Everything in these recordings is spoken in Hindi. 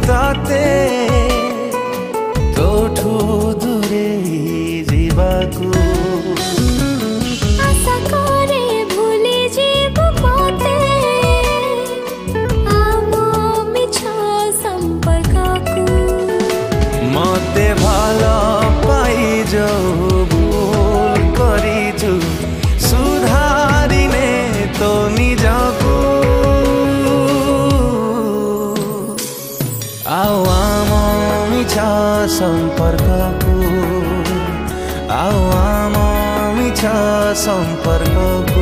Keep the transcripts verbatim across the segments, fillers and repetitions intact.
तते तोठू दूरेई जीवाकू आशा करे भूली जीवु मते आम मिछ संपर्ककू मते भल पाई जाऊ भूल करिछु सुधारिने तो निजकू आओ आम मिछ संपर्ककू आओ आम मिछ संपर्ककू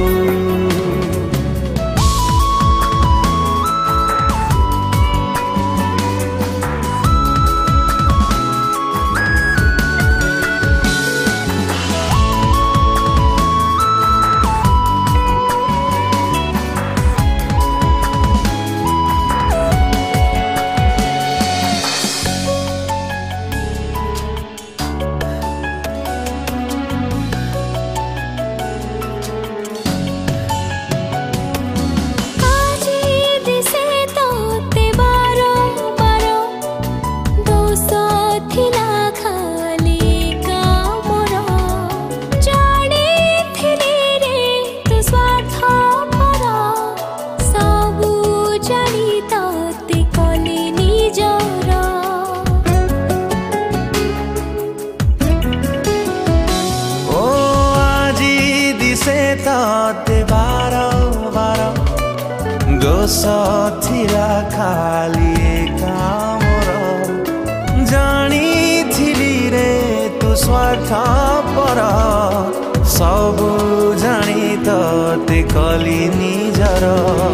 ते बारो बारो दोष थिला खाली कामर जानी थिली रे तू स्वार्थ पर सबु जानी ते कली निजर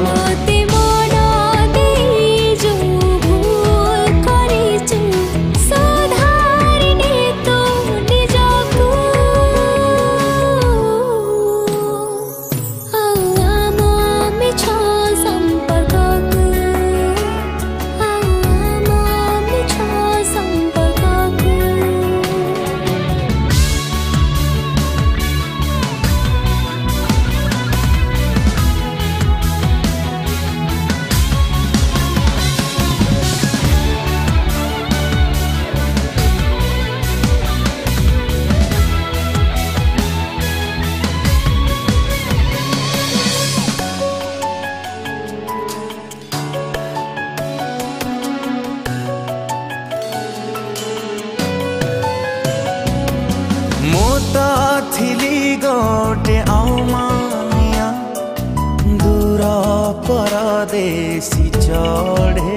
थिली गोटे आउमानिया दूर परदेशी चढ़े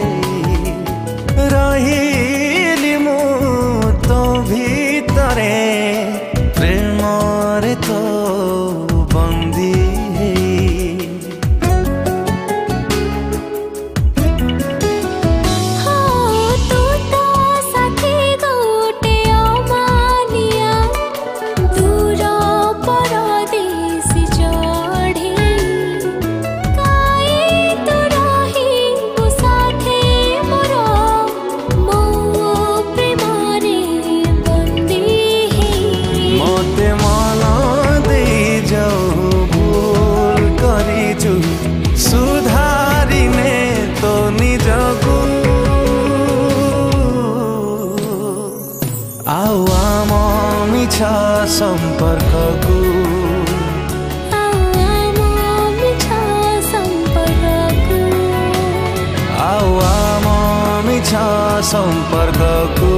रहिली मु तो भीतरे प्रेम रे तो बंदी सुधारिने तो निजकू आओ आम मिछ संपर्ककू आओ आम मिछ संपर्ककू